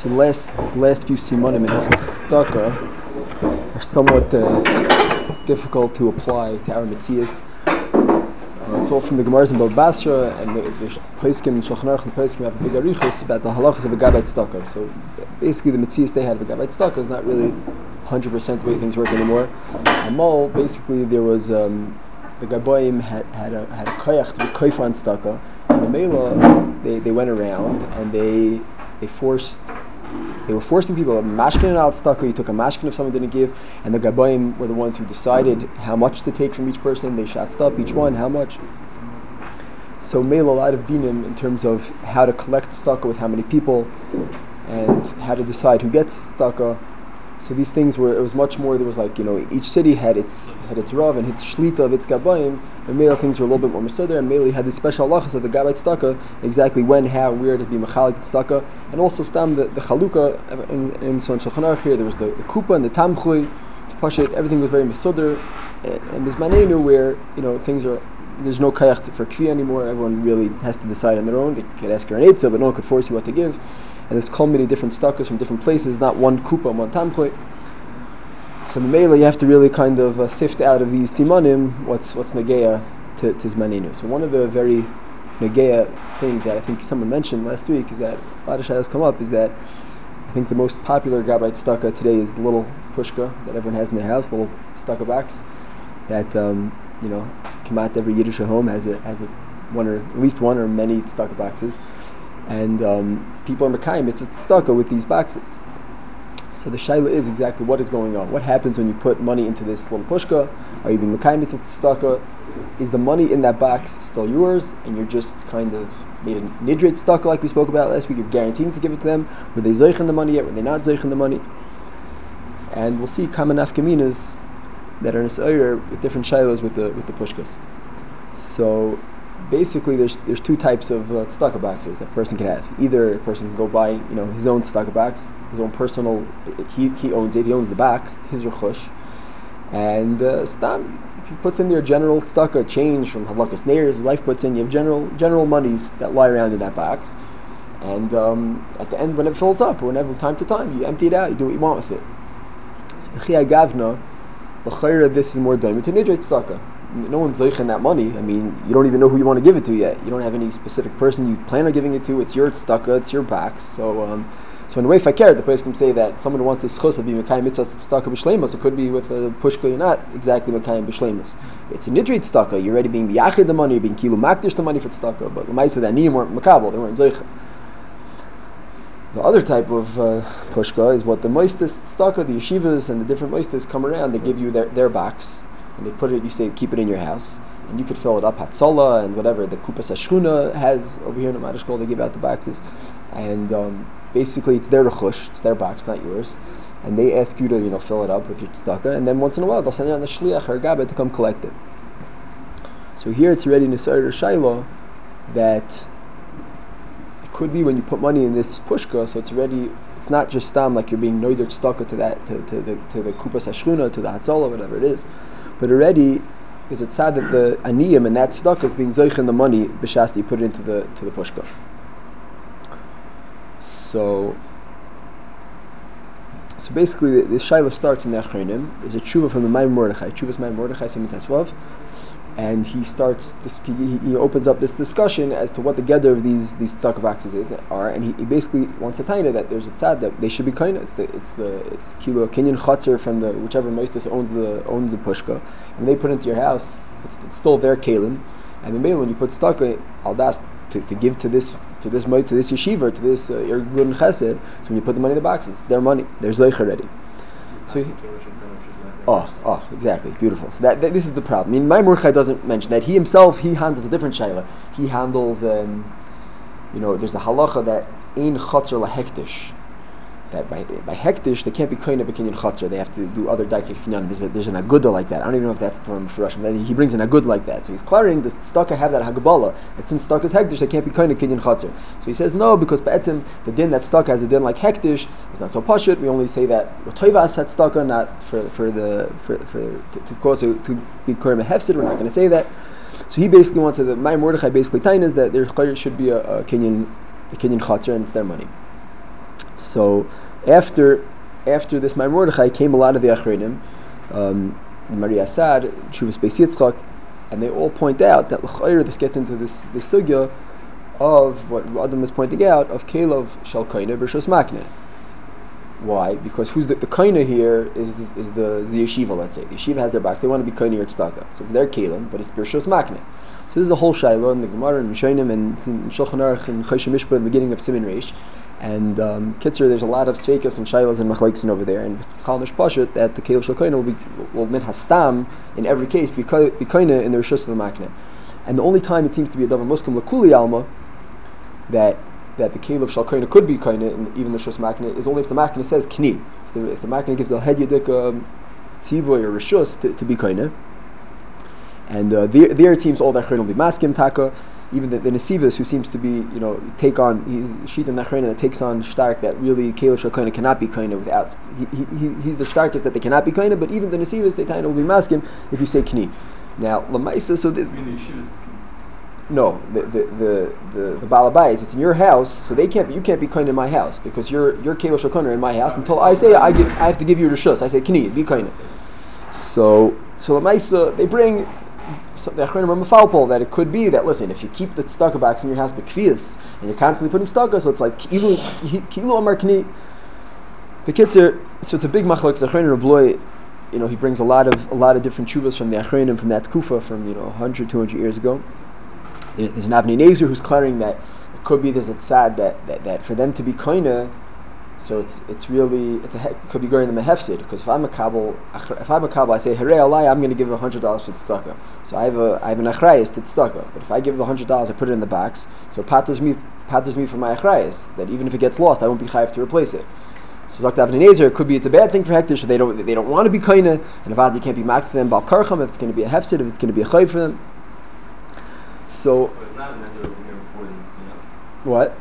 So the last few simanim in Hilchos Tzedakah are somewhat difficult to apply to our Metzias. It's all from the Gemaras in Bava Basra, and the Poskim and Shulchan Aruch and the Poskim have a big arichos about the halachas of a Gabbai Tzedakah. So basically the Metzias they had of a Gabbai Tzedakah is not really 100% the way things work anymore. Amol, basically there was the Gabbayim had a koyach to be koyfa on Tzedakah, and the Mela they went around and they were forcing people. Mashkin out tzedakah, you took a mashkin if someone didn't give, and the Gabbayim were the ones who decided how much to take from each person. They shatzed up each one, how much. So made a lot of dinim in terms of how to collect tzedakah with how many people, and how to decide who gets tzedakah. So these things it was much more, there was each city had its Rav and its Shlita of its Gabbayim, and Mele things were a little bit more Mesuder, and Mele had this special halachas of the Gabbai Tzedakah, exactly when, how, where to be Machalik Tzedakah, and also Stam, the Chalukah, and so on Shulchan Aruch here, there was the Kupa and the Tamchui, to push it, everything was very Mesuder, and Mizmanenu where, there's no kayach for kfi anymore, everyone really has to decide on their own. They could ask your an eitzah, but no one could force you what to give. And there's so many different stakas from different places, not one kupa and one tamchui. So Mimela, you have to really kind of sift out of these simanim what's negeya to zmaninu. So one of the very negeya things that I think someone mentioned last week is that a lot of shaylas come up is that I think the most popular Gabbai Tzedakah today is the little pushka that everyone has in their house, little tzedakah box that Kamat, every Yiddish home has one or at least one or many tzedakah boxes, and people are mekayim it's a tzedakah with these boxes. So the shaila is exactly what is going on. What happens when you put money into this little pushka? Are you being mekayim it's a tzedakah? Is the money in that box still yours, and you're just kind of made a nidreit tzedakah like we spoke about last week? You're guaranteeing to give it to them. Were they zeichen the money yet? Were they not zeichen the money? And we'll see common nafkaminas that are in Nisayr with different shaylos with the pushkas. So basically there's two types of tzedakah boxes that a person can have. Either a person can go buy his own tzedakah box, his own personal, he owns it, he owns the box, it's his rechush, and if he puts in their general tzedakah change from halakas neir, his wife puts in, you have general monies that lie around in that box, and at the end when it fills up, or whenever time to time, you empty it out, you do what you want with it. So b'chiyah gavna, l'chayra, this is more daimah to nidreit tzedakah. No one's zeichen that money. I mean, you don't even know who you want to give it to yet. You don't have any specific person you plan on giving it to. It's your tzedakah, it's your box. So in a way, if I care, the person can say that someone who wants a schus of be mekayim mitzvah tzedakah b'shleimus. It could be with a pushka. You're not exactly mekayim b'shleimus. It's a nidreit tzedakah. You're already being biyachid the money. You're being kilu makdish the money for tzedakah. But the ma'aseh that niyim weren't makabel. They weren't zeichen. The other type of pushka is what the moistus tzedakah, the yeshivas and the different moistus come around. They give you their box. And they put it, you say, keep it in your house, and you could fill it up, hatzola and whatever the kupas hashchuna has over here in the Madashkol. They give out the boxes, and basically it's their rechush, it's their box, not yours, and they ask you to fill it up with your tzedakah, and then once in a while they'll send you on the shliach or gabbai to come collect it. So here it's already nisar shayla that it could be when you put money in this pushka, so it's not just stam like you're being noider tzedakah to that to the kupas hashchuna, to the hatzola, whatever it is. But already, because it's sad that the aniyim and that tzedakah is being zeichen the money b'shas you put it into the pushka. So basically, the shaila starts in the Achronim. There's a tshuva from the Maimon Mordechai, Tshuvas Maimon Mordechai Siman Tesvav, and he starts he opens up this discussion as to what the gather of these tzedakah boxes are, and he basically wants to tell you that there's a tzad that they should be kind of it's kilo kinyan chatzar from the whichever moistus owns the pushka, and they put it into your house. It's still their kalim, and the mail when you put tzedakah al das to give to this yeshiva, to this irgun chesed. So when you put the money in the boxes, it's their money. There's zeich already. So. Exactly, beautiful. So that this is the problem. I mean, Maimon Mordechai doesn't mention that he handles a different shayla. He handles, there's the halacha that ein chatzar lahektish. That by hektish they can't be koine b'kinyan chatzar. They have to do other daikei kinyan. There's an aguda like that. I don't even know if that's the term for Russian. He brings an agud like that. So he's clearing the tzedakah have that hagabala. That since tzedakah is hektish, they can't be koine kinyan chatzar. So he says no, because be'etzim the din that tzedakah has a din like hektish is not so pashut. We only say that l'toivas had tzedakah, not to cause it to be koine hefsid. We're not going to say that. So he basically wants to. My Mordechai basically tain is that there should be a kinyan chatzar and it's their money. So after this Maimon Mordechai came a lot of the Achreinim, Maria Assad, Shuvas Beis Yitzchak, and they all point out that l'chayr this gets into this sugya of what Adam was pointing out of Kelev Shal Kaina B'Rishos Makne. Why? Because who's the kaina here is the yeshiva, let's say. The yeshiva has their box, they want to be kaina or tzedakah. So it's their kelim, but it's B'Rishos Makne. So this is the whole Shaila in the Gemara and Mishanim and in Shulchan Aruch and Choshen Mishpah in the beginning of Siman Reish. And Kitzer, there's a lot of sveikas and shailas and machleksin over there, and it's Chal Nish Pashut that the Kelev Shal Kaina will min hastam in every case be kaina in the Rishus of the Makne. And the only time it seems to be a davar muskim l'kuli alma that the Kelev Shal Kaina could be kaina in even the Rishus Makne is only if the Makne says kni. If the Makne gives a head yadik tzivoy or Rishus to be kaina. And there it seems all that will be maskim taka. Even the Nesivas, who seems to be, take on, he's Shita Nachrena that takes on Shtark that really Kelev Shal Kaina cannot be kaina without. He's the starkest that they cannot be kaina, but even the Nesivas, they will be maskim if you say kni. Now, Lamaisa, so no, the Balabais, it's in your house, so you can't be kaina in my house because you're Kelev Shal Kaina in my house until I say I have to give you reshus. I say kni, be kaina. So Lamaisa, they bring. So the Achronim are mefalpol that it could be that, listen, if you keep the tzedakah box in your house bekvius and you're constantly putting tzedakah, so it's like kilu amar kni. The Kitzer, so it's a big machlok. The Achronim Rabloy, he brings a lot of different tshuvas from the Achronim from that kufa from 100, 200 years ago. There's an Avnei Nezer who's declaring that it could be there's a tzad that for them to be koina. So it could be going to the mehefsid because if I'm a kabel, I say Harei Alai, I'm going to give $100 for tzedakah. So I have an achrayis to tzedakah. But if I give $100, I put it in the box. So it patters me for my achrayis that even if it gets lost, I won't be chayav to replace it. So Zok Avnei Nezer, it could be it's a bad thing for hektish, so they don't want to be kaina, and avad you can't be mak to them bal karcham if it's going to be a hefsid, if it's going to be a chayav for them. So what?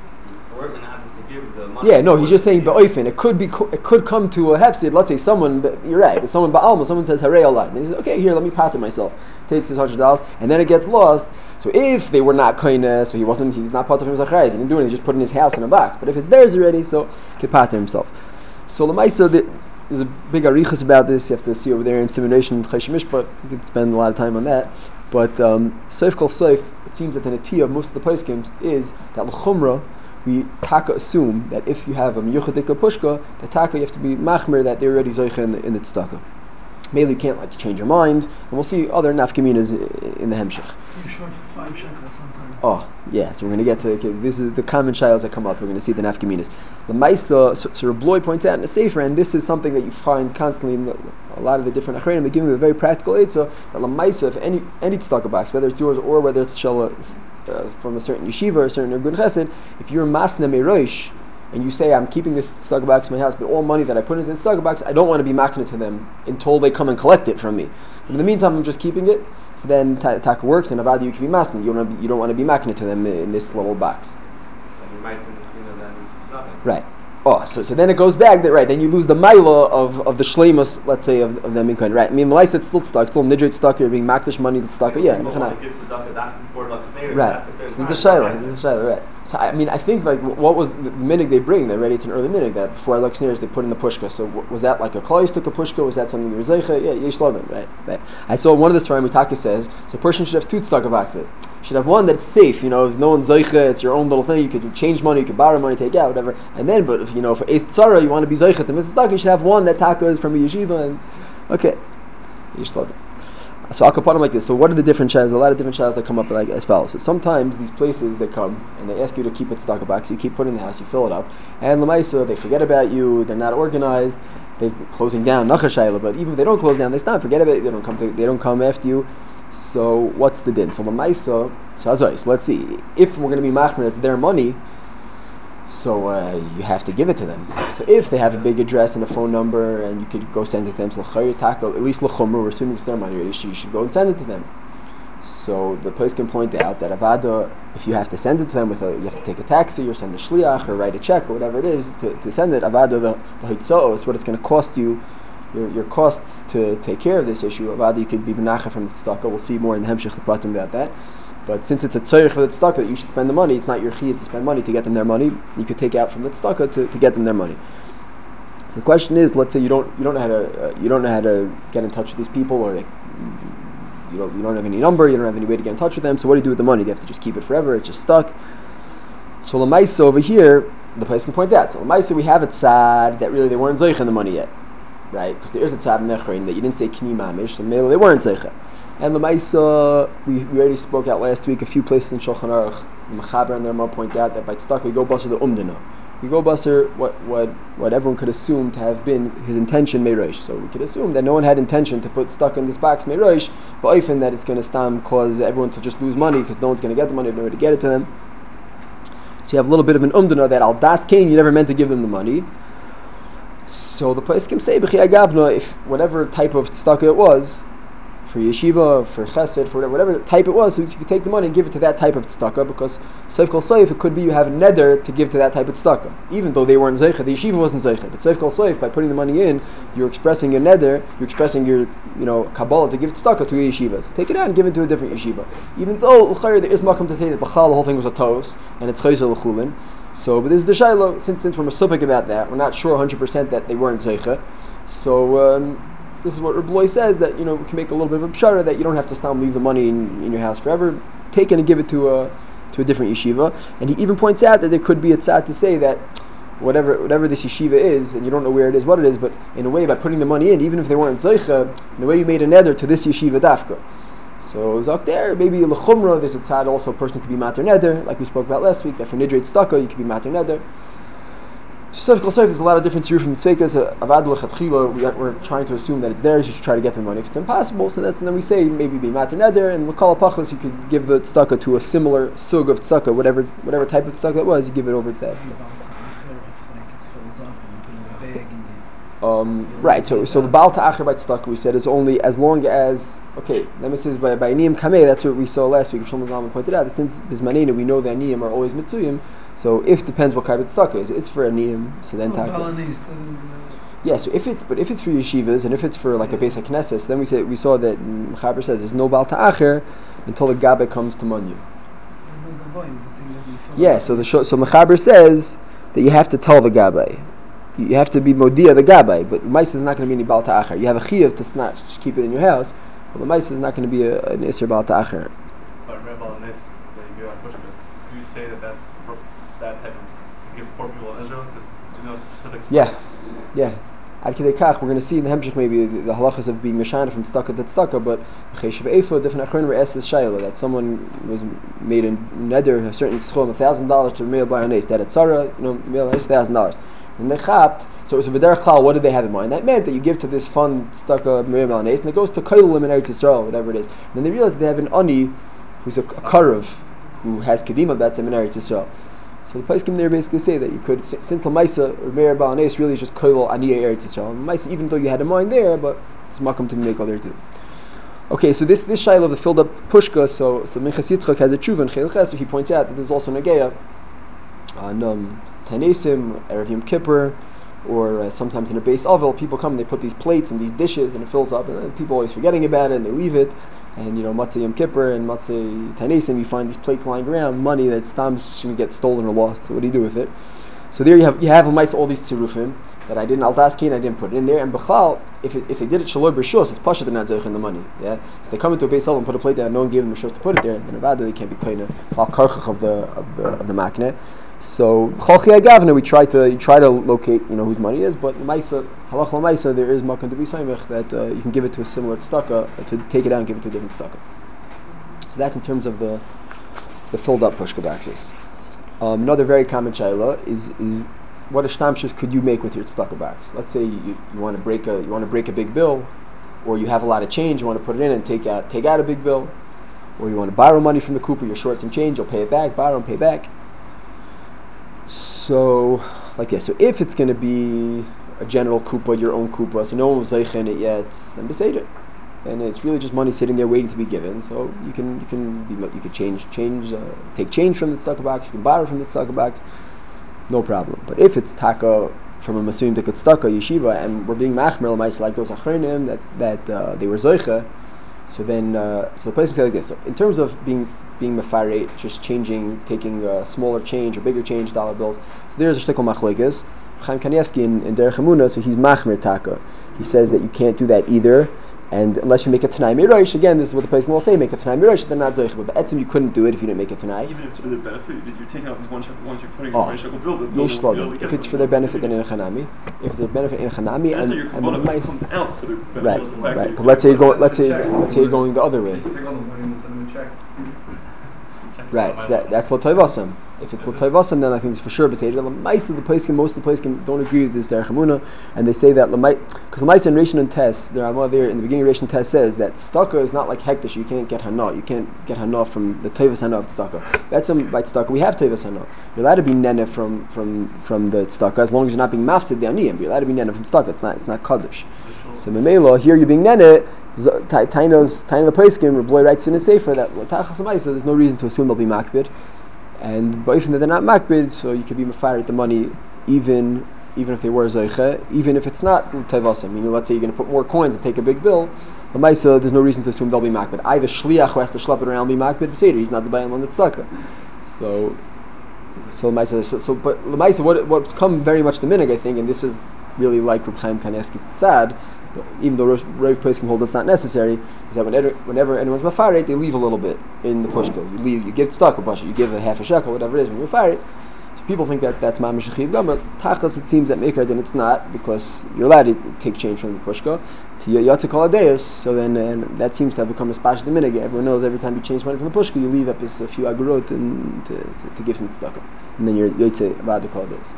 Yeah, no, he's just saying be'oifen. It could come to a hefsid. Let's say you're right, but someone ba'alma, someone says harei alai. Then he says, okay, here, let me pattern myself. Takes his $100, and then it gets lost. So if they were not kaina, so he's not pattern from his achrayis. He didn't do it. He just put it in his house in a box. But if it's theirs already, so he can pattern himself. So l'maisa, there's a big arichas about this. You have to see over there in simulation Choshen Mishpah. You could spend a lot of time on that. But soif kol soif, it seems that the netiyah of most of the poskim is that l'chumra. We taka assume that if you have a miyuchadika pushka, the taka you have to be machmer that they're already zoicha in the tzedakah. Maybe you can't change your mind, and we'll see other nafkaminas in the hemshech. So you're short for 5 shekels sometimes. Oh yeah, so we're going to get to this is the common shilas that come up. We're going to see the nafkaminas. The Maisa, so Rabloy points out in the Sefer, and this is something that you find constantly in a lot of the different achreinim. They give you a very practical aid. So that the Maisa, if any tzedakah box, whether it's yours or whether it's from a certain yeshiva or a certain ergun chesed, if you're masna meirosh and you say I'm keeping this tzedakah box in my house, but all money that I put into this tzedakah box, I don't want to be makna to them until they come and collect it from me. But in the meantime, I'm just keeping it. So then taka works, and about you can be masna. You don't want to be makna to them in this little box. Right. Oh, so then it goes back. Right. Then you lose the maila of the shleimus, let's say, of them in kind. Right. I mean, the lice it's still stuck. Still nidrit stuck. You're being makdish money stuck. Yeah. Right. So this is the shayla. Right. So I mean, I think what was the minig they bring? They're ready. It's an early minig that before Alex Nears they put in the pushka. So was that like a klai took a pushka? Was that something you were zeicha? Yeah, yesh lodim. Right. I saw one of the Sfarim Mitaka says so. A person should have 2 tzedakah boxes. Should have one that's safe. If no one's zeicha, it's your own little thing. You could change money, you could borrow money, take out whatever. And then, but if for Eis Tzara you want to be zeicha to Mrs. You should have one that taka is from a yeshiva. And okay, yesh lodim. So I'll put them like this. So what are the different shadows? A lot of different shadows that come up like as follows. So sometimes these places they come and they ask you to keep it tzedakah box. You keep putting in the house, you fill it up, and l'maisa they forget about you. They're not organized. They're closing down nachashayla. But even if they don't close down, they stop. Forget about it. They don't come after you. So what's the din? So l'maisa. So let's see. If we're going to be machmer, it's their money. So you have to give it to them. So if they have a big address and a phone number, and you could go send it to them, so at least l'chumra, we're assuming it's their money, you should go and send it to them. So the place can point out that avada, if you have to send it to them you have to take a taxi or send a shliach or write a check or whatever it is to send it. Avada the hitzoos, what it's going to cost you, your costs to take care of this issue. Avada you could be benacha from the tzedakah. We'll see more in the hemshech the pratim about that. But since it's a tzorich for the tzedakah that you should spend the money, it's not your chiyuv to spend money to get them their money. You could take out from the tzedakah to get them their money. So the question is, let's say you don't know how to get in touch with these people, or you don't have any number, you don't have any way to get in touch with them. So what do you do with the money? Do you have to just keep it forever? It's just stuck. So Lamaisa over here, the place can point out. So Lamaisa, we have a tzad that really they weren't zeich in the money yet, right? Because there is a tzad in Nechrin that you didn't say kini mamish, so maybe they weren't zeicha. And Lamaisa, we already spoke out last week a few places in Shulchan Aruch. The Mechaber and the Rama point out that by tzedakah we go basar the umdana. We go basar what everyone could assume to have been his intention meirosh. So we could assume that no one had intention to put stuck in this box meirosh, but often that it's going to cause everyone to just lose money because no one's going to get the money, no way to get it to them. So you have a little bit of an umdana that al das kain, you never meant to give them the money. So the place can say b'chi agavna, if whatever type of tzedakah it was, for yeshiva, for chesed, for whatever type it was, so you could take the money and give it to that type of tzedakah, because seif kol seif, it could be you have a neder to give to that type of tzedakah. Even though they weren't zeicha, the yeshiva wasn't zeicha. But seif kol seif, by putting the money in, you're expressing your neder, you're expressing your kabbalah to give tzedakah to your yeshiva. So take it out and give it to a different yeshiva. Even though there is makam to say that b'chal the whole thing was a tos, and it's chayzer l'chulin. So, but this is the shayla, since we're masupik about that, we're not sure 100% that they weren't zeicha. So, this is what Reb Loy says, that we can make a little bit of a pshara that you don't have to stop leave the money in your house forever. Take it and give it to a different yeshiva. And he even points out that there could be a tzad to say that whatever this yeshiva is, and you don't know where it is, what it is, but in a way by putting the money in, even if they weren't zeicha, in a way you made a neder to this yeshiva dafka. So zok there, maybe l'chumra, there's a tzad also, a person could be mater neder, like we spoke about last week, that for nidreit tzedakah you could be mater neder. So there's a lot of different siruf from tzveikas. Avad l'chatchila, we're trying to assume that it's theirs. You should try to get the money. If it's impossible, and then we say maybe be mater neder, and l'kal pachas you could give the tzedakah to a similar sug of tzedakah, whatever type of tzedakah it was, you give it over to that. Right. So the baal ta'acher by tzedakah we said is only as long as Let me say by aniyim kameh. That's what we saw last week. Shlomo Zalman pointed out that since bismanenu we know that aniyim are always mitzuyim. So if depends what kind of tzedakah is, it's for aniyim. So then yeah. So if it's for yeshivas and if it's for like a basic knesses, then we saw that Mechaber says there's no baal ta'acher until the gabe comes to manyu. There's no gabayim. The thing doesn't fill. Yeah. So Mechaber says that you have to tell the gabe. You have to be modia the gabbai, but Maisa is not going to be any Baal Ta'achar. You have a chiyuv to snatch, just keep it in your house, but the Maisa is not going to be an Isser Baal Ta'achar. But Rebbe on this, that you give Pushka, do you say that's for that type of, to give poor people in Israel? Because do you know it's specific? Yeah. Ad Kidei Kach, we're going to see in the Hemshech maybe the halachas of being Meshana from tzedakah to tzedakah, but Cheshav Eifa, different Achronim were asked this shayla, that someone was made in neder, a certain schom, $1,000 to Meir Bayanes, that at Sarah, Meir $1,000. And they chapped, so it was a b'derech klal. What did they have in mind? That meant that you give to this fund tzedakah Miriam Alanes, and it goes to Kailim in Eretz Yisrael, whatever it is. And then they realized that they have an ani, who's a karev, who has kedima betzim in Eretz Yisrael. So the place came there basically say that you could, since Lamaisa Miriam Alanes really is just Kailil ani Eretz Yisrael. And Lamaisa, even though you had a mind there, but it's makam to make other too. Okay, so this shayla of the filled up pushka. So Minchas Yitzchak has a tshuva in Chel Ches, so he points out that there's also nageya on Tanesim, Erev Yom Kippur, or sometimes in a base oval, people come and they put these plates and these dishes and it fills up, and then people always forgetting about it and they leave it. And Matzah Yom Kippur and Matzah Tanesim, you find these plates lying around, money that stam's going to get stolen or lost. So what do you do with it? So there you have a mice all these tzirufim that I didn't I didn't put it in there. And b'chal, if they did it shaloi b'rishus, it's pasha they're not zeich in the money. Yeah, if they come into a base oval and put a plate down, no one gave them rishus to put it there, then avada they can't be koine chal karchach of the makne. So Cholchi Agavna, we try to locate whose money it is, but Maisa halach Maisa there is makom to be saimich that you can give it to a similar tzedakah, to take it out and give it to a different tzedakah. So that's in terms of the filled up pushka boxes. Another very common shayla is what shtamshus could you make with your tzedakah box? Let's say you want to break a big bill, or you have a lot of change, you want to put it in and take out a big bill, or you want to borrow money from the Cooper, you're short some change, you'll pay it back, borrow and pay back. So if it's going to be a general kupa, your own kupa, so no one was zeich in it yet, then beseder, and it's really just money sitting there waiting to be given. So you can take change from the tzedakah box, you can borrow from the tzedakah box, no problem. But if it's taka from a masuyim dekut tzedakah yeshiva, and we're being machmer l'mais like those achronim that they were zeicha, so then the place can say like this. So in terms of being being mefarei, just taking a smaller change or bigger change, dollar bills. So there's a shtickle machlekes. Chaim Kanievsky in Derech Emunah, so he's machmir taka. He says that you can't do that either. And unless you make a Tanai Mirosh, again, this is what the place will say, make a Tanai Mirosh, they're not Zoich. But Etzim, you couldn't do it if you didn't make a Tanai. Even if it's for their benefit, you're taking out these one shekel, once you're putting a one shekel bill, the bill Yesh will Lodin. be If it's for their benefit, then in a Chanami. If their benefit in a Chanami, and and the the mice. comes out for their benefit. Right. But let's say you're going the other way. Take all the money and send them a check. Right, so that's L'Toivasam. If it's L'Toivasam, then I think it's for sure B'Seder. L'Maisa, most of the Poskim don't agree with this Derech Emunah, and they say that because L'Maisa in Rishon and Tes, there in the beginning Rishon and Tes says that Tzedakah is not like Hektish, you can't get Hana. You can't get Hana from the Toivas Hana of Tzedakah. That's by Tzedakah, we have Toivas Hana. You're allowed to be Nene from the Tzedakah, as long as you're not being Mafsid the Aniyim. You're allowed to be Nene from Tzedakah, it's not Kaddish. So Memela, here you're being Nene, Taina the Poskim, Rabbi writes in a Sefer that L'Tachas L'Maisa, there's no reason to assume they'll be Makbid. And but even that they're not makbid, so you could be mefarit the money even if they were zeiche, even if it's not l'tayvasam. Meaning, let's say you're going to put more coins and take a big bill. L'maisa, there's no reason to assume they'll be makbid. Either shliach who has to schlep it around be makbid, b'seder, he's not the bayan on the tzedakah. So l'maisa. But l'maisa, what's come very much the minig, I think, and this is really like Reb Chaim Kanievsky's tzad, even though Rav Poskim hold that's not necessary, is that whenever anyone's mafaret, they leave a little bit in the pushka. You give tzedakah basha, you give a half a shekel, whatever it is when you mafaret. So people think that that's mamish shechid gam. Tachas, it seems that Meikar then it's not, because you're allowed to take change from the pushka to yatzik koladeus. So then and that seems to have become a spash the minhag. Everyone knows every time you change money from the pushka, you leave up a few agurot and to give some tzedakah, and then you're yotze about the koladeus.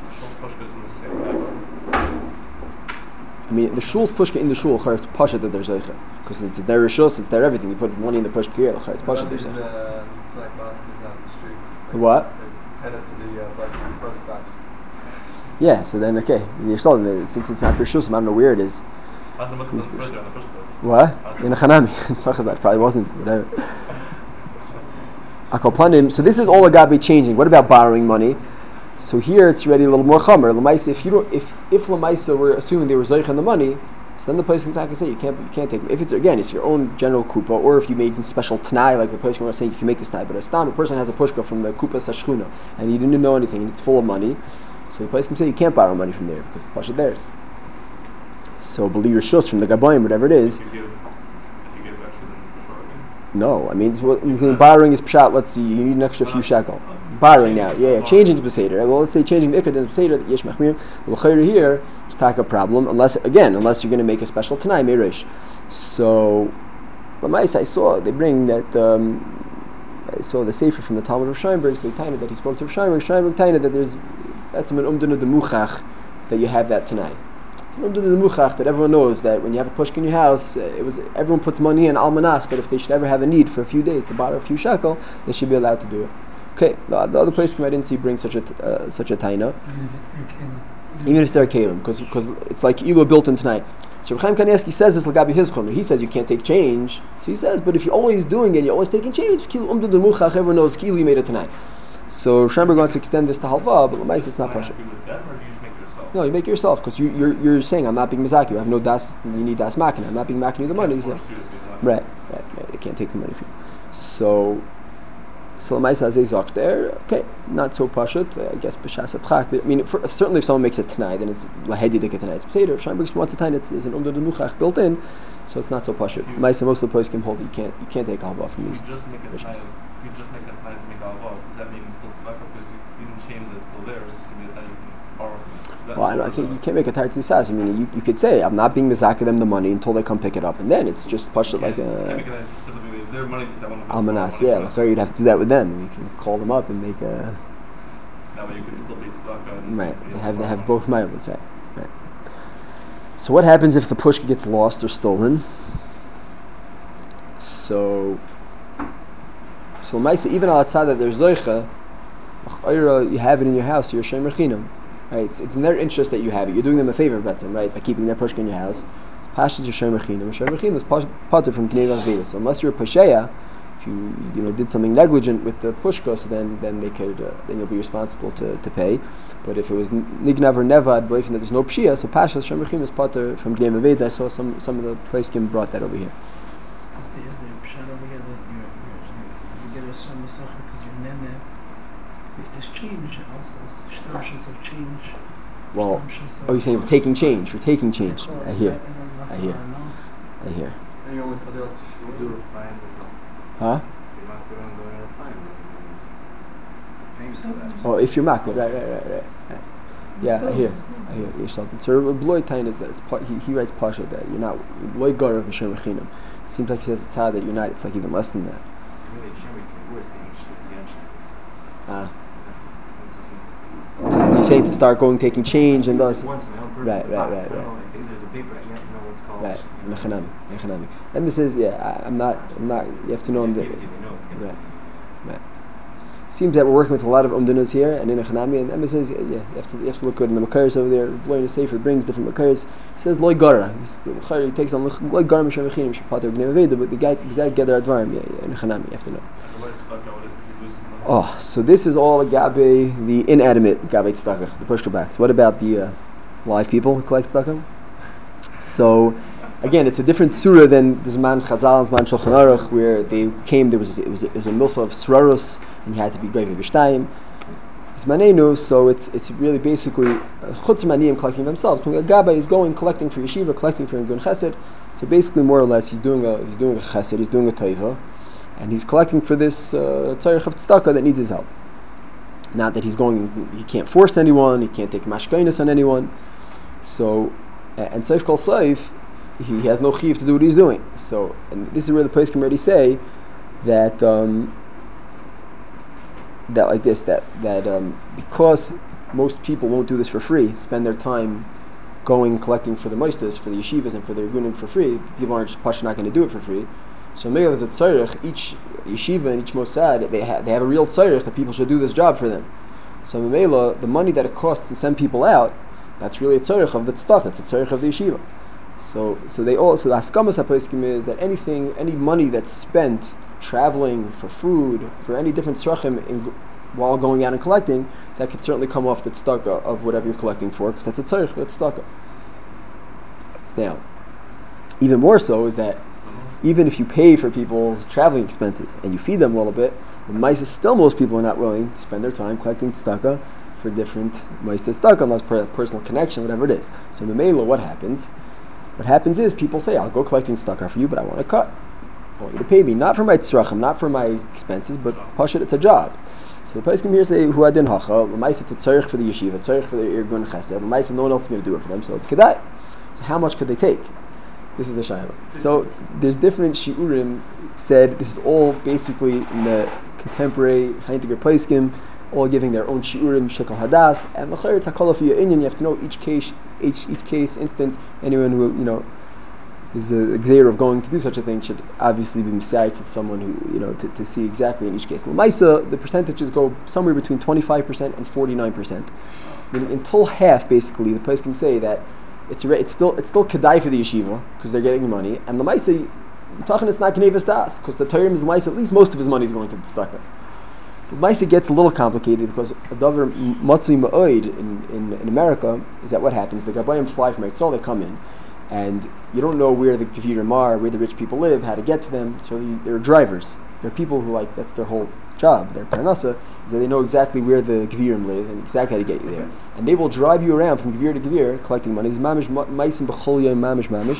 I mean, the shul's pushka in the shul, it's pasha that there's zeicha, because it's their rishus, it's their everything. You put money in the pushka here, it's pasha there's zeicha. It's like Malachim out the street. The what? Headed to the bus stops. Yeah, so then okay, since it's not rishus, I don't know where it is. What? In a chanami. That probably wasn't. Whatever. Akopanim. So this is all agabe changing. What about borrowing money? So here it's already a little more chamer. L'maisa, if l'maisa were assuming they were zoich on the money, so then the place can say you can't take. If it's your own general kupa, or if you made special tanai, like the place was saying you can make this tanai. But a person has a pushka from the kupa sashchuna and he didn't know anything and it's full of money, so the place can say you can't borrow money from there because it's pasha theirs. So believe your shus from the gabayim, whatever it is. No, I mean borrowing is pshat. Let's see, you need an extra few shekel. Borrowing now, changing to Beseder. Well, let's say changing Ikar to Beseder, Yesh Machmir. Well, here, it's a problem, unless you're going to make a special Tanai Meirish. So, Lamais, I saw, they bring that, I saw the Sefer from the Talmud of Scheinberg, so Taina that he spoke to Scheinberg Taina that that's an umdana de muchach, that you have that Tanai. It's an umdana de muchach, that everyone knows that when you have a pushka in your house, everyone puts money in almanach, that if they should ever have a need for a few days to borrow a few shekel, they should be allowed to do it. Okay, the other place I didn't see bring such a taina. Even if it's their kalim, because it's like Elo built in tonight. So Reb Chaim Kanievsky says this lagabi his chomer. He says you can't take change. So he says, but if you're always doing it, you're always taking change. Kil umdu de muchach, everyone knows Kili made it tonight. So Scheinberg wants to extend this to halva, but l'mais it's not pasha. No, you make it yourself because you're saying I'm not being mizaki. I have no das. You need das makina. I'm not being makina the money. So. Right. They can't take the money from you. So L'maisa Zezak there, okay, not so pashut. I guess b'shas atchak. I mean, certainly if someone makes it tonight, then it's lahedi dika tonight. It's Seder. If Scheinberg wants a tonight, there's an umdar de muchach built in, so it's not so pashut. L'maisa, most of the poskim hold you can't take halva from these. You just make a tonight to make halva. Does that mean it's still tzedakah because you didn't change that it's still there? It's just to be a tonight you can borrow from it. Well, I think you can't make a tar to sas. I mean, you could say I'm not being mizaka them the money until they come pick it up, and then it's just pashut like a. Their money that want to almanas, you'd have to do that with them. You can call them up and make a. That way you can still be tzedakah. Right, they have both miles, right. So what happens if the pushka gets lost or stolen? So even outside that there's zoicha, you have it in your house. You're shemer chinam, right? It's in their interest that you have it. You're doing them a favor, right? By keeping their pushka in your house. Pashas Yishem Rechinam. Yishem Rechinam is potter from Knei Aveda. So unless you're a Pasheya, if you did something negligent with the pushka, so then they could then you'll be responsible to pay. But if it was Nignav or Nevad, but if there's no Pshia, so Pashas Yishem Rechinam is potter from Knei Aveda. I saw some of the poskim brought that over here. Is there a pshat over here that you get a Yisrael Masacher because you're neme. If there's change, also shtamshus of change. Well, shtamshus oh, you're saying we're taking change. We're taking change. I hear. Is that enough I hear. for no? I hear. And you only put out Do refine, but Huh? you're not going to refine. Paying for that. Oh, if you're makbid, right. Yeah, I hear. I hear. You're something. So Bloy Tain is that it's he writes Pasha that you're not Bloy Gar of Mishar Mechinam. It seems like he says it's hard that you're not. It's like even less than that. Really, Jimmy can worse Ah. That's He's saying to start going, taking change, and thus. Once my own purpose. Right. There's a paper, you have to know what's called. Right. Nechanami. And this is I'm not. You have to know him. Right. Seems that we're working with a lot of umdunas here, and in Nechanami, and Emma says, you have to look good in the Makars over there. Learn the Sefer brings different Makars. He says Loy Gara. He takes on Loy Gara Mishar Mechinim Shapater Bnei Aveda, but the guy exact gather Advarim. Nechanami. You have to know. Oh, so this is all Gabe, the inanimate Gabe Tzedakah, the pushka backs. What about the live people who collect tzedakah? So, again, it's a different surah than the Zman Chazal and Zman Shulchan Aruch, where they came. It was a milsa of srarus, and you had to be goyve b'shtayim. Zmanenu, so it's really basically chutz maniyim collecting themselves. When a Gabe is going collecting for yeshiva, collecting for Gun Chesed, so basically more or less he's doing a chesed, he's doing a teiva. And he's collecting for this tzarech of tzedakah that needs his help. Not that he can't force anyone, he can't take mashkainis on anyone. So, and Seif Kol Seif, he has no chiv to do what he's doing. So, and this is where the place can already say that because most people won't do this for free, spend their time going collecting for the moistas, for the yeshivas, and for the Irgunim for free. People aren't just not going to do it for free. So maybe there's a tzarech, each yeshiva and each mosad, they have a real tzarech that people should do this job for them. So Mamela, the money that it costs to send people out, that's really a tzarech of the tzedakah, it's a tzarech of the yeshiva. So the haskamas haposkim is that any money that's spent traveling for food, for any different tzrachim while going out and collecting, that could certainly come off the tzedakah of whatever you're collecting for, because that's a tzarech, that's tzedakah. Now, even more so is that even if you pay for people's traveling expenses and you feed them a little bit, the mice still most people are not willing to spend their time collecting tzedakah for different mice tzedakah, unless personal connection, whatever it is. So Mamela, what happens? What happens is people say, I'll go collecting tzedakah for you, but I want a cut. I want you to pay me, not for my tzrachim, not for my expenses, but pashut, it's a job. So the place can here say, Hu adin hacha, the mice it's a tzarech for the yeshiva, tzarech for the Irgun Chesed, the mice no one else is going to do it for them, so it's kedai. So how much could they take? This is the shayla. So there's different shiurim said. This is all basically in the contemporary Heintiger Paiskim, all giving their own shiurim, shekel hadas, and l'chayr takala for your inyan. You have to know each case, instance. Anyone who is a exeter of going to do such a thing should obviously be misayit with someone who to see exactly in each case. L'maisa, the percentages go somewhere between 25% and 49%. Meaning until half, basically, the Paiskim say that. It's still kedai for the yeshiva because they're getting money, and the Maisa Tachan is not Gnevas Das because the Torah is the Maisa. At least most of his money is going to the tzedakah. The Maisa gets a little complicated because a davar matzui ma'oid in America is that what happens? The Gabayim fly from Eretz Yisrael, they come in, and you don't know where the Gevirim are, where the rich people live, how to get to them. So they're drivers. They're people who that's their whole job. Their parnasa is that they know exactly where the Gevirim live and exactly how to get you there. And they will drive you around from Gevir to Gevir collecting money. It's mamish maisim b'chol yom mamish.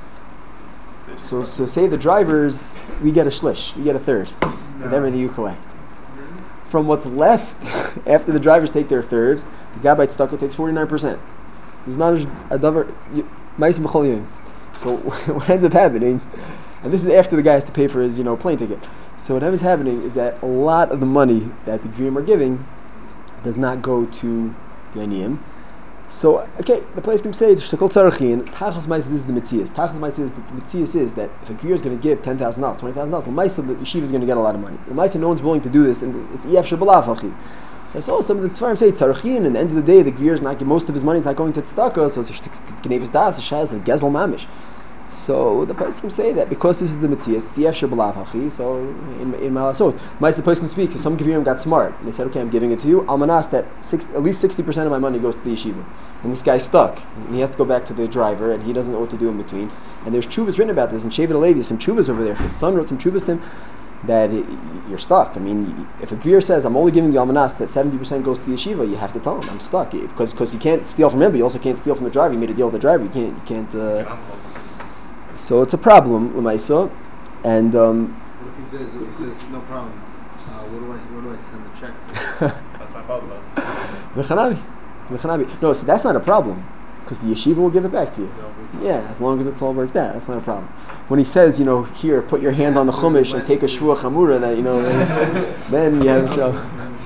So say the drivers, we get a shlish, we get a third with everything you collect. From what's left after the drivers take their third, the Gabbai tzedakah takes 49%. It's mamish adavar maisim b'chol yom. So what ends up happening, and this is after the guy has to pay for his plane ticket. So what ends up happening is that a lot of the money that the Gevirim are giving does not go to the Aniyim. So, okay, the place can say it's Shtekol Tzarachin. Tachas Maisa, this is the Metzias. Tachas Maisa is the Metzias is that if a Gevir is going to give $10,000, $20,000, the Maisa, the yeshiva is going to get a lot of money. The Maisa, no one's willing to do this, and it's Ef Shabalav Hachi. So I saw some of the Tzvarim say Tzarachin, and at the end of the day, the Gevir is not most of his money is not going to Tzedakah, so it's Gnevas Das, it's Shaz, and Gezel Mamish. So the person can say that because this is the Metzias, it's Yef Shabalav Hachi, so in Malasot. The person can speak because some Gevirim got smart. And they said, okay, I'm giving it to you. Almanas that at least 60% of my money goes to the yeshiva. And this guy's stuck. And he has to go back to the driver and he doesn't know what to do in between. And there's chuvas written about this. And Shevet Alevi, some chuvas over there. His son wrote some chuvas to him. that you're stuck. I mean, if a Gvir says, I'm only giving you Almanas that 70% goes to the yeshiva, you have to tell him, I'm stuck. Because you can't steal from him, but you also can't steal from the driver. You made a deal with the driver. You can't. So it's a problem, Lemaisa. And What if he says, no problem, where do I send the check to? That's my father. no, so that's not a problem. Because the yeshiva will give it back to you. They'll be- Yeah, as long as it's all worked out, that's not a problem. When he says, here, put your hand on the chumash and take a shvua chamura, that then you have a show.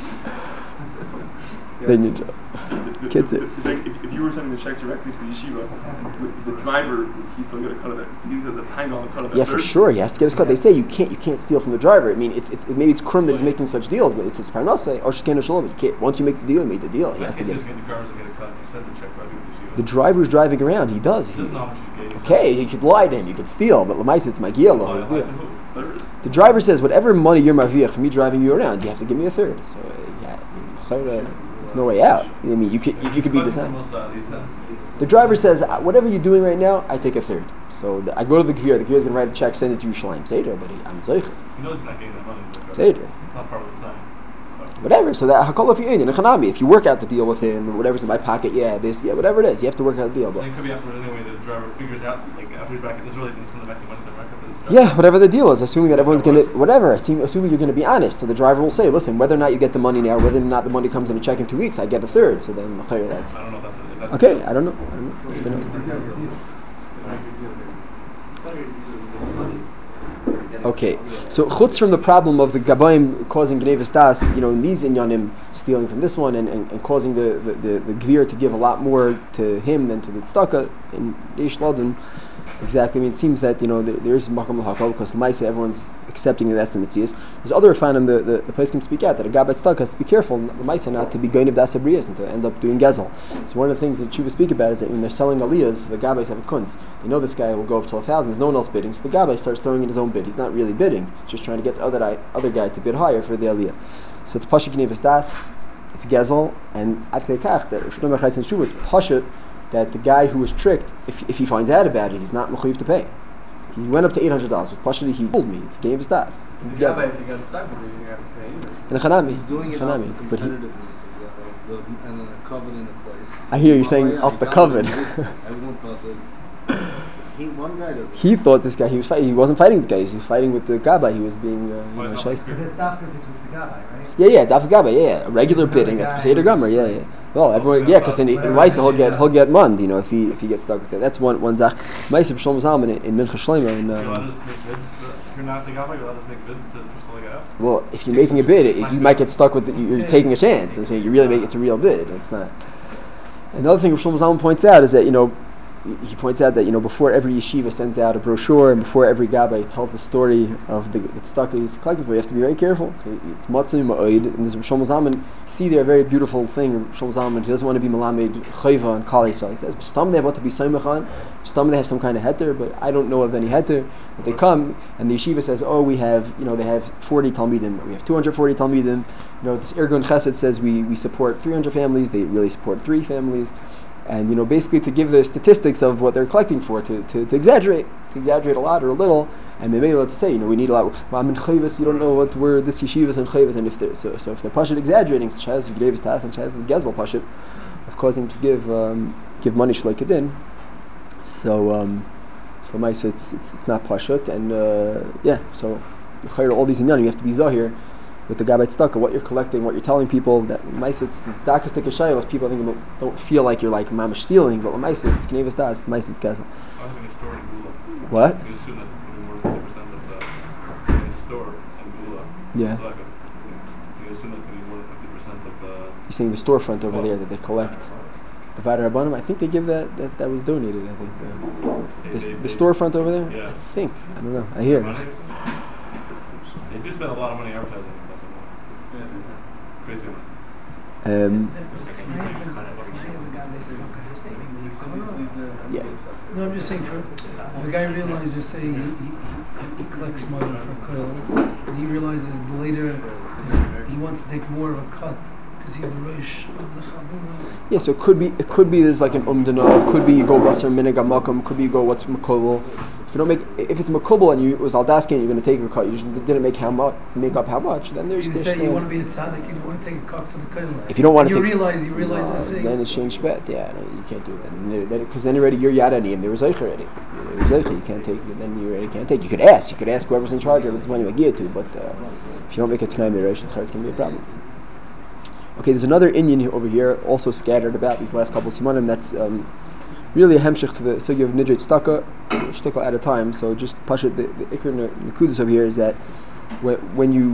Then you joke. Kids it. If you were sending the check directly to the yeshiva, the driver, he's still going to cut it. So he has a time on the cut of that. Yeah, for sure, he has to get his cut. They say you can't steal from the driver. I mean, maybe it's krum that he's making such deals, but it's his parnasa or sheken or shalom. You can't. Once you make the deal, you made the deal. He has to get his cut. The cars and get a cut. You send the check right to the yeshiva. The driver's driving around. He does. He doesn't know how much you gave. Okay, you could lie to him. You could steal, but lemaisa it's my giyah, Oh, his you deal. lied to who? The driver says, whatever money you're maviach for me driving you around, you have to give me a third. So, yeah, I mean, there's no way out. I mean, you could be designed. The driver says, whatever you're doing right now, I take a third. So I go to the Gvir is going to write a check, send it to Yerushalayim. Seder, but I'm Zeicher. He knows he's not getting that money. Seder. It's not part of the plan. Whatever. So that Hakol Fi Ein, Chanami. If you work out the deal with him, or whatever's in my pocket, whatever it is, you have to work out the deal. So But it could be afterwards anyway. The driver figures out, like after he's back in Israel, he's going to send the back the money to the record. yeah, whatever the deal is, assuming that everyone's going to, whatever, assuming you're going to be honest. So the driver will say, listen, whether or not you get the money now, whether or not the money comes in a check in 2 weeks, I get a third. So then, that's... I don't know if that's is that Okay, I don't know. You have to know. Okay, so chutz from the problem of the gabayim causing gnevus das, in these inyanim, stealing from this one and causing the gvir to give a lot more to him than to the tzedakah in Reish Ladon. Exactly. I mean, it seems that there is makom l'hakol because the ma'aseh everyone's accepting that that's the mitzias. There's other refinim the place can speak out that a gabbai tzedakah has to be careful the ma'aseh not to be going of dasabriyas and to end up doing gezel. So one of the things that Tshuva speak about is that when they're selling aliyahs, the gabbais have a kunz. They know this guy will go up to 1,000. There's no one else bidding, so the gabbai starts throwing in his own bid. He's not really bidding, just trying to get the other guy to bid higher for the aliyah. So it's pashut gnevus das, it's gezel, and ad kei kach that Shlomo Chayes and Tshuva it's pashut that the guy who was tricked, if he finds out about it, he's not mechuyev to pay. He went up to $800, but partially he told me it's gnevus das. Yeah, but if you get stuck with it, you have to pay anyway. And Chanami, He's doing it off the but he, competitiveness and the covet in the place. I hear you saying Yeah, off the he got covet. it. Everyone thought that one guy doesn't. he thought this guy he was fighting. He wasn't fighting the guy. He was fighting with the gabbai. He was being shyster. Because dafka fits with the gabbai, right? Yeah, that's gabbai. Yeah, regular bidding. That's Peseder Gomer. Yeah. Well, everyone. Yeah, because in Maisa he'll get mund. If he gets stuck with it. That's one zach. Maisa Shlomo Zalman in Mincha Shlomo. You're allowed to make bids. If you're not the gabbai, you're allowed to make bids to push the leg out. Well, if you're making a bid, you might get stuck with it. You're taking a chance. And so you really make it's a real bid. It's not. Another thing Shlomo Zalman points out is that he points out that before every yeshiva sends out a brochure and before every gabbai tells the story of the tzedakah he's collecting for, you have to be very careful. It's matzah ma'od, and there's Shlomo Zalman. You see there a very beautiful thing. Shlomo Zalman, he doesn't want to be melamed chayva and kali, so he says, "Stam they have what to be soymach on. Stam they have some kind of heter, but I don't know of any heter." But they come and the yeshiva says, "Oh, we have they have 40 talmidim. We have 240 talmidim. This Irgun Chesed says we support 300 families. They really support 3 families." And basically to give the statistics of what they're collecting for, to exaggerate a lot or a little, and maybe to say, we need a lot. Well, I'm in chayvus, you don't know where this yeshiva is in chayvus, and if they're so if they're pashut exaggerating, chaz greivis tas and chaz gezel pashut, of causing to give money shleikadin. So mice it's not pashut, and so all these inyanim you have to be zahir with the gabbai tzedakah, what you're collecting, what you're telling people. That mice it's dakas take a shaylas. People I think don't feel like you're like mamash stealing, but mice it's gnevus das, mice it's gezel. I was going to store in Gula. What? You assume that's going to be more than 50% of the store in Gula. Yeah. So you assume that's going to be more than 50% of the. You're saying the storefront over there that they collect. The Vader Rabbanim, I think they give that was donated. I think the storefront over there. Yeah. I think I don't know. I hear. They do spend a lot of money advertising and stuff. Crazy Yeah. No, I'm just saying, if a guy realizes, say, he collects money for a coil, and he realizes later he wants to take more of a cut because he's the rosh of the chabura. Yeah, so it could be there's like an umdana, it could be you go basar minig amakam, could be you go what's makobel. If you don't make, if it's makubal and you it was aldaskin, you're going to take a cut. You just didn't make up how much. Then there's. You say you want to be a tzaddik, you don't want to take a cock for the koil. If you don't want to, you realize then it's changed bet. Yeah, no, you can't do that. Because then already you're yad aniyim. There was zeich already. There was zeich. You can't take. Then you already can't take. You could ask. You could ask whoever's in charge of this money to give to. But if you don't make a t'nai mirash, it's going to be a problem. Okay, there's another Indian over here, also scattered about these last couple of simanim. That's really a hemshich to the sugi of nidreit staka, shtickle at a time. So just push it. The ikr nekudas over here is that when you're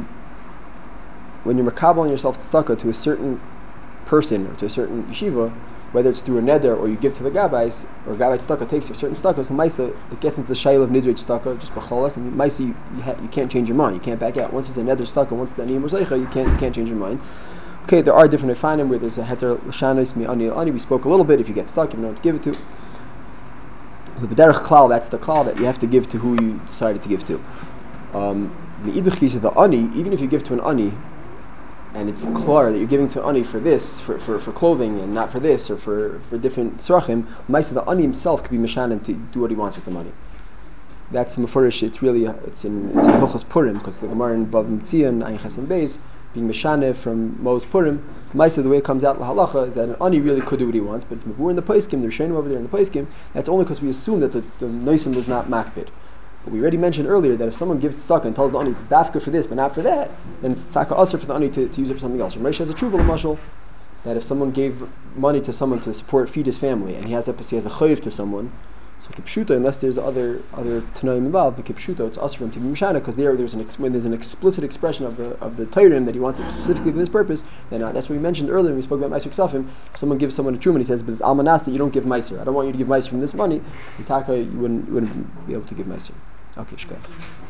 makabel on yourself staka to a certain person or to a certain yeshiva, whether it's through a neder or you give to the gabbais, or gabbait staka takes a certain staka, so maisa it gets into the shayla of nidreit staka, just b'cholas, and maisa you can't change your mind. You can't back out. Once it's a neder staka, once the aniyim zeicha, you can't change your mind. Okay, there are different ifanim where there's a heter l'shanis mi ani. We spoke a little bit. If you get stuck, you know what to give it to. The b'derech klal, that's the klal that you have to give to who you decided to give to. The idach the ani, even if you give to an ani, and it's clear that you're giving to ani for this, for clothing, and not for this, or for different tzrachim, the ani himself could be mishanim to do what he wants with the money. That's mefurish. It's really it's in Hilchos Purim, because the Gemara in Bava Metzia and Ayin Ches and Beis being Meshane from Mos Purim. So Maisa, the way it comes out in the halacha is that an ani really could do what he wants, but it's Mavur in the Paiskim, they're showing over there in the Paiskim. That's only because we assume that the Noisim was not makbid. But we already mentioned earlier that if someone gives tzedakah and tells the ani it's dafka for this but not for that, then it's tzedakah usher for the ani to use it for something else. Ramesh has a true mashal that if someone gave money to someone to feed his family, and he has a chayiv to someone, so kipshuta, unless there's other tanoim involved, but kipshuta, it's usher for him to be mishana, because when there's an explicit expression of the Torah that he wants it specifically for this purpose, then that's what we mentioned earlier when we spoke about Meiser Ksafim. If someone gives someone a truma and he says, but it's almanasta, you don't give Meiser. I don't want you to give Meiser from this money. In Taka, you wouldn't be able to give Meiser. Okay, shkay.